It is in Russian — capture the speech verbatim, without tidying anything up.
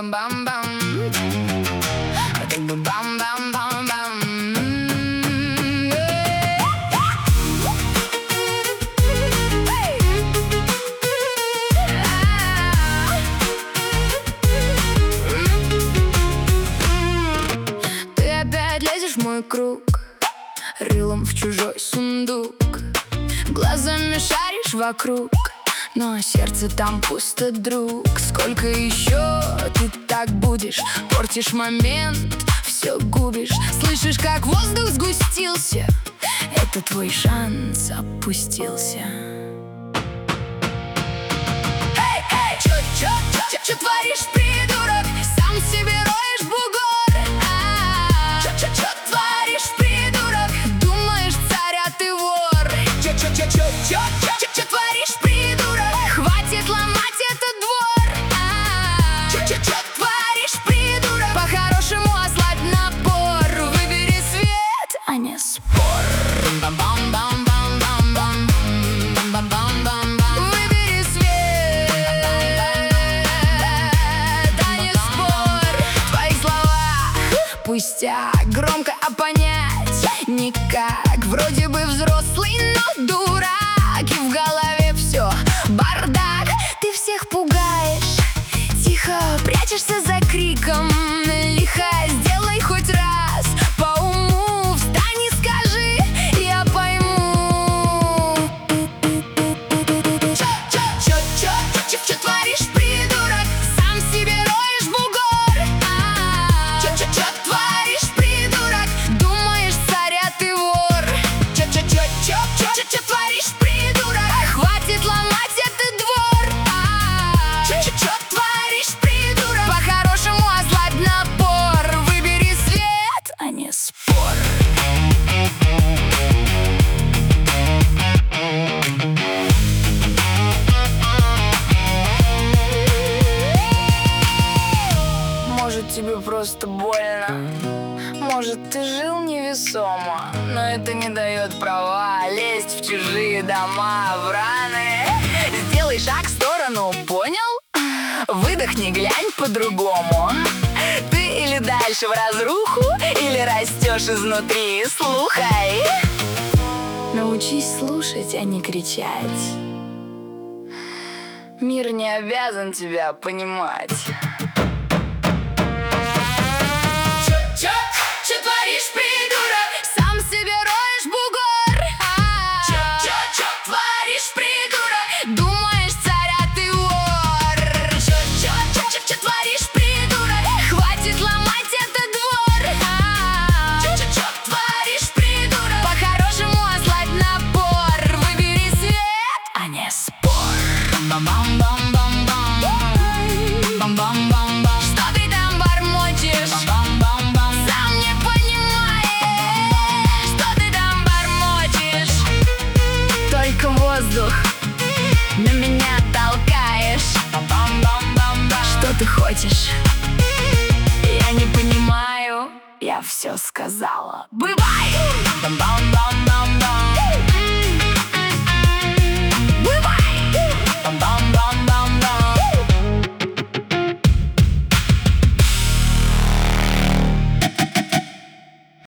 бам-бам-бам-бам. Так бы бам-бам-бам-бам. Ты опять лезешь в мой круг, рылом в чужой сундук, глазами шаришь вокруг, но сердце там пусто, друг. Сколько еще ты так будешь? Портишь момент, все губишь. Слышишь, как воздух сгустился? Это твой шанс опустился. Эй, эй, чё, чё, чё, чё творишь, придурок? Сам себе роешь бугор. А-а-а. Чё, чё, чё творишь, придурок? Думаешь, царь, а ты вор. Чё, чё, чё, чё, чё, чё, чё творишь, придурок? Хватит ломать этот двор. А-а-а. Чё, чё, чё творишь, придурок? По-хорошему ослабь напор. Выбери свет, а не спор. Бам-бам-бам-бам-бам-бам. Бам-бам-бам-бам. Выбери свет, а не спор. В твоих словах пустяк, громко, а понять никак. Вроде бы взрослый, но дурак, и в голове все бардак. Ты всех пугаешь, тихо прячешься за криком. Лихо сделай хоть раз по уму, встань и скажи, я пойму. Чё, чё, чё, чё, чё, чё творишь, придурок? Сам себе роешь бугор. А-а-а. Чё, чё, чё творишь, придурок? Думаешь, царь, а ты вор. Чё, чё, чё, чё, чё, чё, чё творишь, придурок? Хватит ломать этот двор. А-а-а. Чё, чё, чё творишь, придурок? По-хорошему ослабь напор. Выбери свет, а не спор. Может, тебе просто больно, может, ты жил невесомо, но это не дает права лезть в чужие дома, в раны. Сделай шаг в сторону, понял? Выдохни, глянь по-другому. Ты или дальше в разруху, или растешь изнутри, слухай. Научись слушать, а не кричать. Мир не обязан тебя понимать. Чё, чё творишь, придурок? Сам себе роешь бугор. А-а-а. Чё, чё, чё творишь, придурок? Думаешь, царь, а ты вор. Чё, чё, чё, чё, чё творишь, придурок? Хватит ломать этот двор. А-а-а. Чё, чё, чё творишь, придурок? По-хорошему ослабь напор. Выбери свет, а не спор. Бам-бам-бам-бам-бам. Бам-бам-бам-бам. Что ты там бормочешь? Бам-бам-бам-бам. Сам не понимаешь, что ты там бормочешь. Только воздух на меня толкаешь. Бам-бам-бам-бам. Что ты хочешь? Я не понимаю. Я все сказала. Бывай! Бам-бам-бам.